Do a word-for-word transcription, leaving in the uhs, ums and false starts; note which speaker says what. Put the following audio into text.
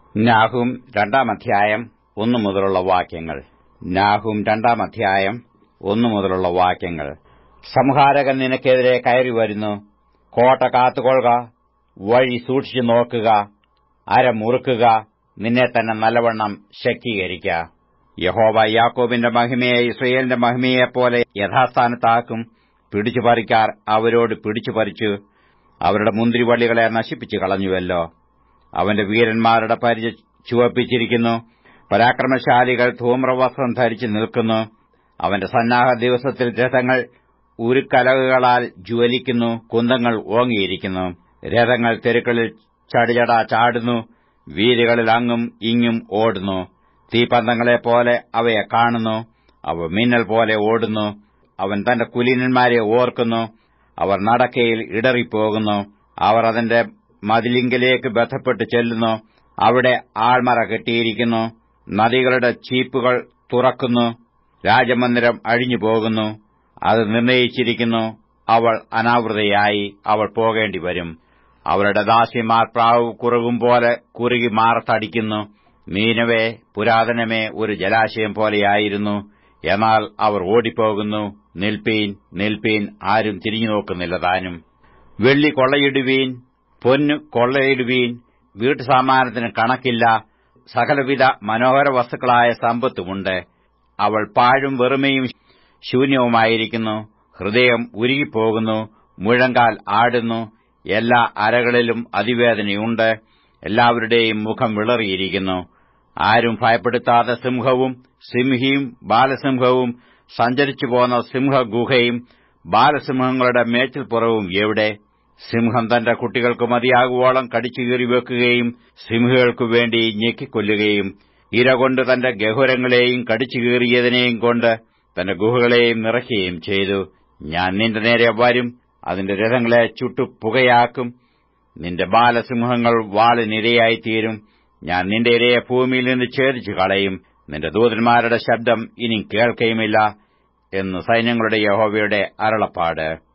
Speaker 1: നാഹൂം രണ്ടാം അധ്യായം ഒന്നു മുതലുള്ള വാക്യങ്ങൾ. നാഹൂം രണ്ടാം അധ്യായം ഒന്നു മുതലുള്ള വാക്യങ്ങൾ. സംഹാരകൻ നിനക്കെതിരെ കയറി വരുന്നു. കോട്ട കാത്തുകൊള്ളുക, വഴി സൂക്ഷിച്ചു നോക്കുക, അര മുറുക്കുക, നിന്നെ തന്നെ നല്ലവണ്ണം ശക്തീകരിക്ക. യഹോവ യാക്കോബിന്റെ മഹിമയെ ഇസ്രായേലിന്റെ മഹിമയെപ്പോലെ യഥാസ്ഥാനത്താക്കും. പിടിച്ചുപറിക്കാർ അവരോട് പിടിച്ചുപറിച്ചു അവരുടെ മുന്തിരിവള്ളികളെ നശിപ്പിച്ചു കളഞ്ഞുവല്ലോ. അവന്റെ വീരന്മാരുടെ പരിച ചുവപ്പിച്ചിരിക്കുന്നു. പരാക്രമശാലികൾ ധൂമ്രവസ്ത്രം ധരിച്ചു നിൽക്കുന്നു. അവന്റെ സന്നാഹ ദിവസത്തിൽ രഥങ്ങൾ ഉരുക്കലകുകളാൽ ജ്വലിക്കുന്നു. കുന്തങ്ങൾ ഓങ്ങിയിരിക്കുന്നു. രഥങ്ങൾ തെരുക്കളിൽ ചടിചട ചാടുന്നു. വീതികളിൽ അങ്ങും ഇങ്ങും ഓടുന്നു. തീപന്തങ്ങളെപ്പോലെ അവയെ കാണുന്നു. അവ മിന്നൽ പോലെ ഓടുന്നു. അവൻ തന്റെ കുലീനന്മാരെ ഓർക്കുന്നു. അവർ നടക്കയിൽ ഇടറിപ്പോകുന്നു. അവർ അതിന്റെ മതിലിങ്കലേക്ക് ബന്ധപ്പെട്ട് ചെല്ലുന്നു. അവിടെ ആൾമറ കെട്ടിയിരിക്കുന്നു. നദികളുടെ ചീപ്പുകൾ തുറക്കുന്നു. രാജമന്ദിരം അഴിഞ്ഞുപോകുന്നു. അത് നിർണയിച്ചിരിക്കുന്നു. അവൾ അനാവൃതയായി അവൾ പോകേണ്ടി വരും. അവരുടെ ദാസിമാർ പ്രാവ് കുറുകും പോലെ കുറുകി മാറത്തടിക്കുന്നു. നീനവേ, പുരാതനമേ, ഒരു ജലാശയം പോലെയായിരുന്നു. എന്നാൽ അവർ ഓടിപ്പോകുന്നു. നിൽപ്പീൻ, നിൽപ്പീൻ, ആരും തിരിഞ്ഞു നോക്കുന്നില്ല താനും. വെള്ളി കൊള്ളയിടുവീൻ, പൊന്നു കൊള്ളയിടുവീൻ, വീട്ടുസാമാനത്തിന് കണക്കില്ല. സകലവിധ മനോഹര വസ്തുക്കളായ സമ്പത്തുമുണ്ട്. അവൾ പാഴും വെറുമയും ശൂന്യവുമായിരിക്കുന്നു. ഹൃദയം ഉരുകിപ്പോകുന്നു. മുഴങ്കാൽ ആടുന്നു. എല്ലാ അരകളിലും അതിവേദനയുണ്ട്. എല്ലാവരുടെയും മുഖം വിളറിയിരിക്കുന്നു. ആരും ഭയപ്പെടുത്താതെ സിംഹവും സിംഹിയും ബാലസിംഹവും സഞ്ചരിച്ചു പോന്ന സിംഹഗുഹയും ബാലസിംഹങ്ങളുടെ മേച്ചിൽപ്പുറവും എവിടെ? സിംഹം തന്റെ കുട്ടികൾക്ക് മതിയാകുവോളം കടിച്ചുകീറി വെക്കുകയും സിംഹികൾക്കു വേണ്ടി ഞെക്കിക്കൊല്ലുകയും ഇരകൊണ്ട് തന്റെ ഗഹുരങ്ങളെയും കടിച്ചുകീറിയതിനെയും കൊണ്ട് തന്റെ ഗുഹകളെയും നിറയ്ക്കുകയും ചെയ്തു. ഞാൻ നിന്റെ നേരെ വരും. അതിന്റെ രഥങ്ങളെ ചുട്ടു പുകയാക്കും. നിന്റെ ബാലസിംഹങ്ങൾ വാളിനിരയായിത്തീരും. ഞാൻ നിന്റെ ഇരയെ ഭൂമിയിൽ നിന്ന് ഛേദിച്ചു കളയും. നിന്റെ ദൂതന്മാരുടെ ശബ്ദം ഇനി കേൾക്കുകയുമില്ല എന്ന് സൈന്യങ്ങളുടെ യഹോവയുടെ അരുളപ്പാട്.